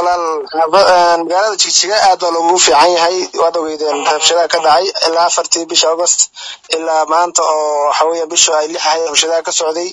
walaal magaalada Jigjiga aad baa loogu fiican yahay waad ogeydeen rabshadaha ka dhacay ilaa 4 bisha August ilaa maanta oo waxa weeye bisha ay 6 ahay rabshadaha ka socday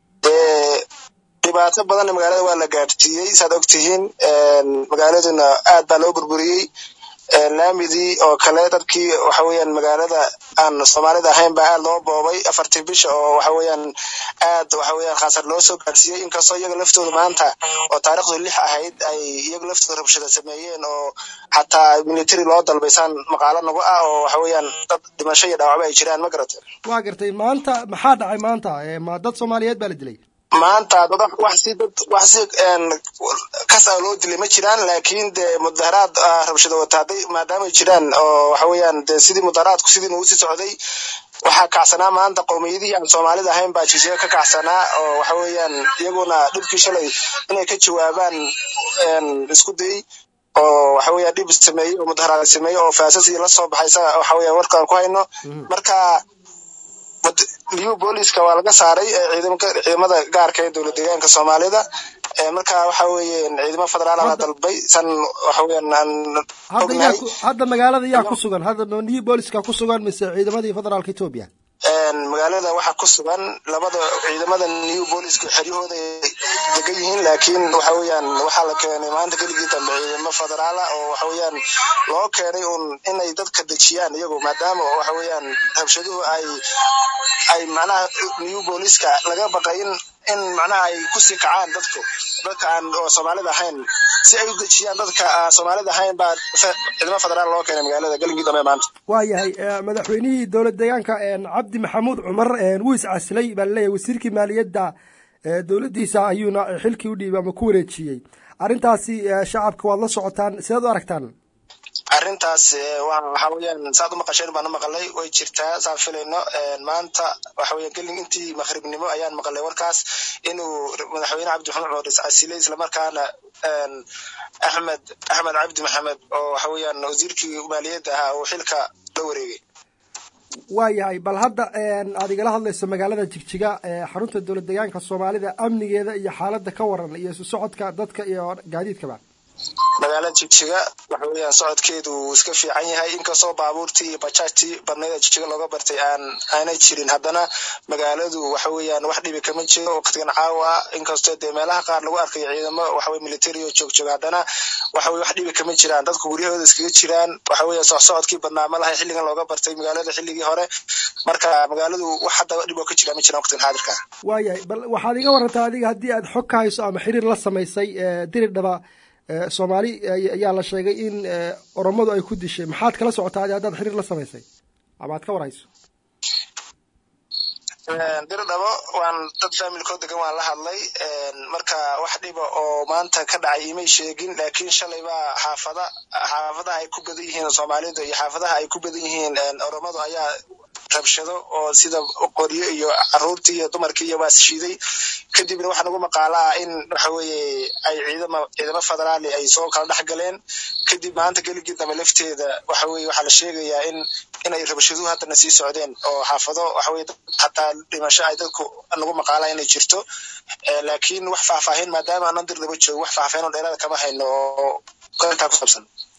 dhibaato badan magaalada waa la gaarsiiyay saad ogtihiin magaaladuna aad baa loo burburiyay laamidii oo kale dadkii waxa weeyaan magaalada aan Soomaalida ahayn baa aad loo boobay 4 bisha oo waxa weeyaan aad waxa weeyaan khaasar loo soo gaarsiiyay inkastoo iyaga laftooda maanta oo taariikhdu 6 ahayd ay iyaga laftooda rabshada sameeyeen oo xataa military loo dalbaysan maqaalo nagu ah oo waxa weeyaan dad dhimasho iyo dhaawac ay jiraan ma garatay waa gartay maanta maxaa dhacay maanta ma dad Soomaaliyeed baa la dilay maanta dad wax si kasa loo dilay ma jiraan laakiin de mudaharaad rabshado wataaday maadaama ay jiraan oo waxa weeyaan de sidii mudaharaadku sidii uu sii socday waxa kacsanaa maanta qowmiyadii aan Soomaalida ahayn baa Jigjiga ka kacsanaa oo waxa weeyaan iyaguna dhibkii shalay inay ka jawaabaan isku day oo waxa weeyaan dib sameeyay oo mudaharaad sameeyay oo faasasi la soo baxaysa waxa weeyaan warkaan ku hayno marka police-ka waa laga saaray ciidamada gaarka ee dawladda deegaanka Soomaalida marka waxa weeyeen ciidamada federaal la dalbay san waxa weeyaan hadda magaalada yaa ku sugan hadda new police-ka ku sugan mise ciidamadii federaalka Itoobiya magaalada waxa ku sugan labada ciidamada new police-ka xiriyooda degan yihiin laakiin waxa weeyaan waxa la keenay maanta keligii dambe ciidamada federaal oo waxa weeyaan loo keenay inay dadka dejiyaan iyagu maadaama waxa weeyaan rabshaduhu ay macnaha new police-ka laga baqayn in macnaha ay ku sii kacaan dadka aan Soomaalida ahayn si ay u dejiyaan dadka Soomaalida ahayn baa ciidamada federaal loo keenay magaalada galingii dambe maanta waa yahay madaxweynihii dawladda deegaanka Cabdi Maxamuud Cumar wuu iscaslay baa leeyahay wasiirkii maaliyadda dawladdiisa ayuuna xilkii u dhiibay ama ku wareejiyay arintaasi shacabka waad la socotaan sidoo aragtaan arintaas waxa weeyaan saad u maqasheen baan u maqalay way jirtaa saan filayno maanta waxa weeyaan galin intii maghribnimo ayaan maqalay warkaas inuu madaxweyne Cabdi Maxamuud Cumar iscasilay isla markaana Ahmed Cabdi Maxamed oo waxa weeyaan wasiirkii maaliyadda ahaa oo xilka la wareegay waayahay bal hadda aad igala hadlayso magaalada Jigjiga xarunta dawladda deegaanka Soomaalida amnigeeda iyo xaaladda ka waran iyo socodka dadka iyo gaadiidkaba magaalada Jigjiga waxa weeyaan socodkeedu iska fiican yahay inkastoo baabuurtii iyo bajaajtii badneeda Jigjiga looga bartay aanay jirin haddana magaaladu waxa weeyaan wax dhibi kama jiro waqtigan caawa inkastoo de meelaha qaar lagu arkay ciidamo waxa weey military oo joog haddana waxa weey wax dhibi kama jiraan dadku guriyahooda iskaga jiraan waxa weeyaan socodkii badnaa ma lahay xilligan looga bartay magaalada xilligii hore marka magaaladu wax hadda dhib oo ka jira ma jiraan waqtigan xaadirka waayahay bal waxaad iga warantaa adiga haddii aad xog ka hayso ama xiriir la samaysay diridhaba Soomaali ayaa la sheegay in oromadu ay ku dishay maxaad kala socotaa haddaad xiriir la samaysay ama aad ka warayso diridhabo waan dad familkooda degan waan la hadlay marka wax dhiba oo maanta ka dhacay imay sheegin laakiin shalay baa xaafadaha ay ku badan yihiin Soomaalida iyo xaafadaha ay ku badan yihiin oromadu ayaa rabshado oo sida qoryo iyo caruurtii iyo dumarkii iyo waas shiiday kadibna waxa nagu maqaalaa in waxa weeye ay ciidamada federaal ay soo kala dhaxgaleen kadib maanta keligii dambe lafteeda waxa weeye waxa la sheegayaa in ay rabshaduhu hadda sii socdeen oo xaafado waxa weeye hataa dhimasho ay dadku nagu maqaalaa inay jirto laakiin wax faahfaahin maadaama aan dirdaba joogo wax faahfaahin oo dheeraad kama hayno oo ka ku sabsan